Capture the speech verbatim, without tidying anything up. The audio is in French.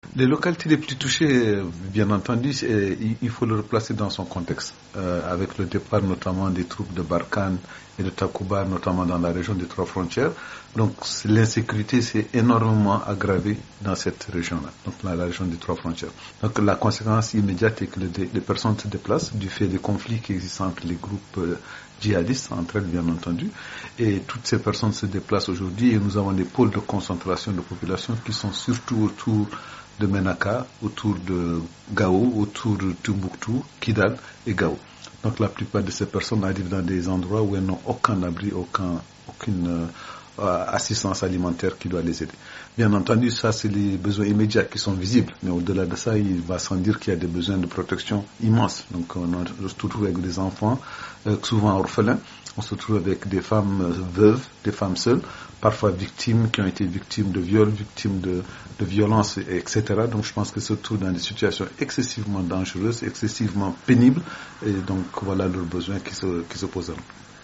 Les localités les plus touchées, bien entendu, il faut le replacer dans son contexte, euh, avec le départ notamment des troupes de Barkhane et de Takuba, notamment dans la région des Trois Frontières. Donc l'insécurité s'est énormément aggravée dans cette région-là, donc dans la région des Trois Frontières. Donc la conséquence immédiate est que les, les personnes se déplacent du fait des conflits qui existent entre les groupes euh, djihadistes, entre elles bien entendu, et toutes ces personnes se déplacent aujourd'hui et nous avons des pôles de concentration de population qui sont surtout autour de Menaka, autour de Gao, autour de Tombouctou, Kidal et Gao. Donc la plupart de ces personnes arrivent dans des endroits où elles n'ont aucun abri, aucun, aucune euh, assistance alimentaire qui doit les aider. Bien entendu, ça c'est les besoins immédiats qui sont visibles, mais au-delà de ça, il va sans dire qu'il y a des besoins de protection immenses. Donc on se retrouve avec des enfants, euh, souvent orphelins, on se retrouve avec des femmes euh, veuves, des femmes seules, parfois victimes, qui ont été victimes de viols, victimes de, de violences, et cetera. Donc je pense que se trouvent dans des situations excessivement dangereuses, excessivement pénibles, et donc voilà leurs besoins qui se, qui se posent à nous.